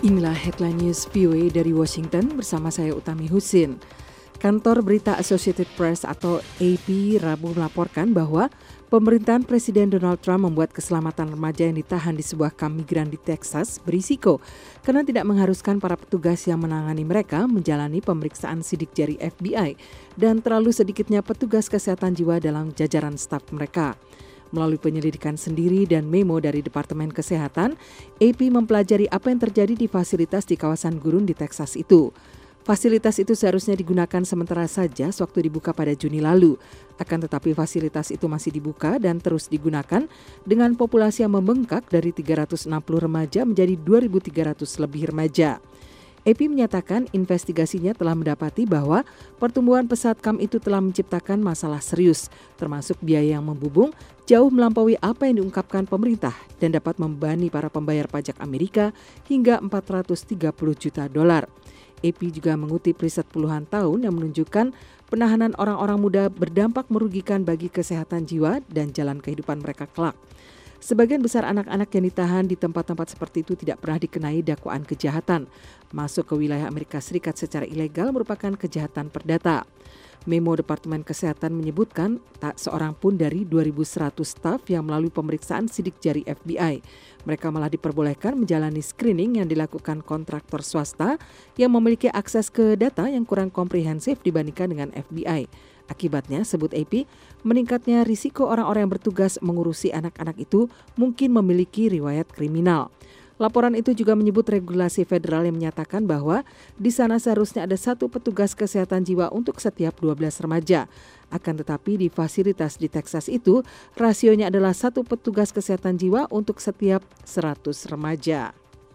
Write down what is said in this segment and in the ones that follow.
Inilah headline news VOA dari Washington bersama saya Utami Husin. Kantor Berita Associated Press atau AP Rabu melaporkan bahwa pemerintahan Presiden Donald Trump membuat keselamatan remaja yang ditahan di sebuah kamp migran di Texas berisiko karena tidak mengharuskan para petugas yang menangani mereka menjalani pemeriksaan sidik jari FBI dan terlalu sedikitnya petugas kesehatan jiwa dalam jajaran staf mereka. Melalui penyelidikan sendiri dan memo dari Departemen Kesehatan, AP mempelajari apa yang terjadi di fasilitas di kawasan gurun di Texas itu. Fasilitas itu seharusnya digunakan sementara saja sewaktu dibuka pada Juni lalu. Akan tetapi fasilitas itu masih dibuka dan terus digunakan dengan populasi yang membengkak dari 360 remaja menjadi 2.300 lebih remaja. AP menyatakan investigasinya telah mendapati bahwa pertumbuhan pesat kamp itu telah menciptakan masalah serius, termasuk biaya yang membubung jauh melampaui apa yang diungkapkan pemerintah dan dapat membebani para pembayar pajak Amerika hingga $430 juta. AP juga mengutip riset puluhan tahun yang menunjukkan penahanan orang-orang muda berdampak merugikan bagi kesehatan jiwa dan jalan kehidupan mereka kelak. Sebagian besar anak-anak yang ditahan di tempat-tempat seperti itu tidak pernah dikenai dakwaan kejahatan. Masuk ke wilayah Amerika Serikat secara ilegal merupakan kejahatan perdata. Memo Departemen Kesehatan menyebutkan tak seorang pun dari 2.100 staf yang melalui pemeriksaan sidik jari FBI. Mereka malah diperbolehkan menjalani screening yang dilakukan kontraktor swasta yang memiliki akses ke data yang kurang komprehensif dibandingkan dengan FBI. Akibatnya, sebut AP, meningkatnya risiko orang-orang yang bertugas mengurusi anak-anak itu mungkin memiliki riwayat kriminal. Laporan itu juga menyebut regulasi federal yang menyatakan bahwa di sana seharusnya ada 1 petugas kesehatan jiwa untuk setiap 12 remaja. Akan tetapi di fasilitas di Texas itu, rasionya adalah 1 petugas kesehatan jiwa untuk setiap 100 remaja.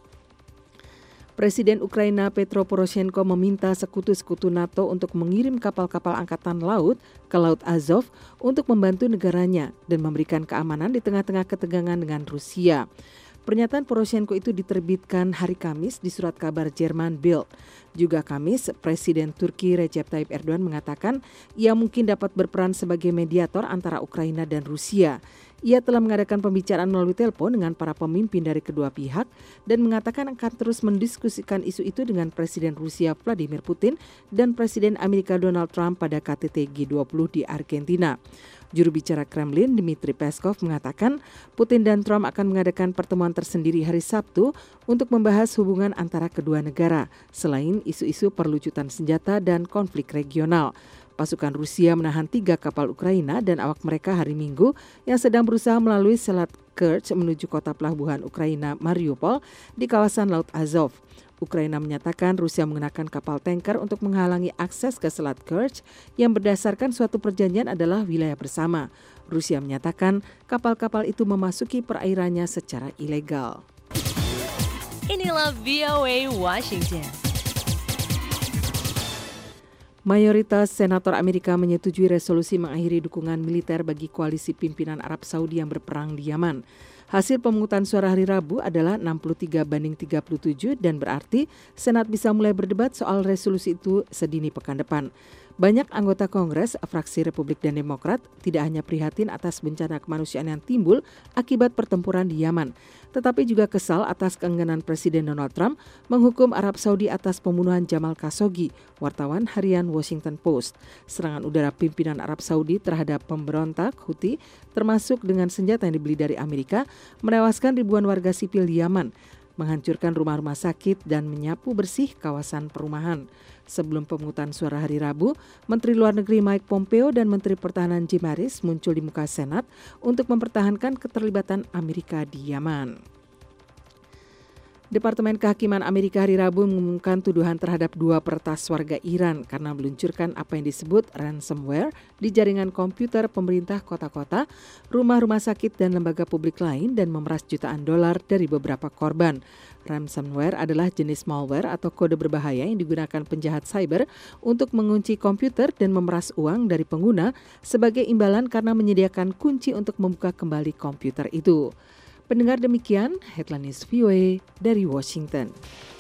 Presiden Ukraina Petro Poroshenko meminta sekutu-sekutu NATO untuk mengirim kapal-kapal angkatan laut ke Laut Azov untuk membantu negaranya dan memberikan keamanan di tengah-tengah ketegangan dengan Rusia. Pernyataan Poroshenko itu diterbitkan hari Kamis di surat kabar Jerman Bild. Juga Kamis, Presiden Turki Recep Tayyip Erdogan mengatakan ia mungkin dapat berperan sebagai mediator antara Ukraina dan Rusia. Ia telah mengadakan pembicaraan melalui telepon dengan para pemimpin dari kedua pihak dan mengatakan akan terus mendiskusikan isu itu dengan Presiden Rusia Vladimir Putin dan Presiden Amerika Donald Trump pada KTT G20 di Argentina. Juru bicara Kremlin Dmitry Peskov mengatakan Putin dan Trump akan mengadakan pertemuan tersendiri hari Sabtu untuk membahas hubungan antara kedua negara, selain isu-isu perlucutan senjata dan konflik regional. Pasukan Rusia menahan 3 kapal Ukraina dan awak mereka hari Minggu yang sedang berusaha melalui Selat Kerch menuju kota pelabuhan Ukraina Mariupol di kawasan Laut Azov. Ukraina menyatakan Rusia menggunakan kapal tanker untuk menghalangi akses ke Selat Kerch yang berdasarkan suatu perjanjian adalah wilayah bersama. Rusia menyatakan kapal-kapal itu memasuki perairannya secara ilegal. Inilah VOA Washington. Mayoritas senator Amerika menyetujui resolusi mengakhiri dukungan militer bagi koalisi pimpinan Arab Saudi yang berperang di Yaman. Hasil pemungutan suara hari Rabu adalah 63-37 dan berarti Senat bisa mulai berdebat soal resolusi itu sedini pekan depan. Banyak anggota Kongres, fraksi Republik dan Demokrat, tidak hanya prihatin atas bencana kemanusiaan yang timbul akibat pertempuran di Yaman, tetapi juga kesal atas keengganan Presiden Donald Trump menghukum Arab Saudi atas pembunuhan Jamal Khashoggi, wartawan harian Washington Post. Serangan udara pimpinan Arab Saudi terhadap pemberontak Houthi, termasuk dengan senjata yang dibeli dari Amerika, menewaskan ribuan warga sipil di Yaman, menghancurkan rumah-rumah sakit dan menyapu bersih kawasan perumahan. Sebelum pemungutan suara hari Rabu, Menteri Luar Negeri Mike Pompeo dan Menteri Pertahanan Jim Mattis muncul di muka Senat untuk mempertahankan keterlibatan Amerika di Yaman. Departemen Kehakiman Amerika hari Rabu mengumumkan tuduhan terhadap 2 peretas warga Iran karena meluncurkan apa yang disebut ransomware di jaringan komputer pemerintah kota-kota, rumah-rumah sakit dan lembaga publik lain dan memeras jutaan dolar dari beberapa korban. Ransomware adalah jenis malware atau kode berbahaya yang digunakan penjahat cyber untuk mengunci komputer dan memeras uang dari pengguna sebagai imbalan karena menyediakan kunci untuk membuka kembali komputer itu. Pendengar, demikian headline news VOA dari Washington.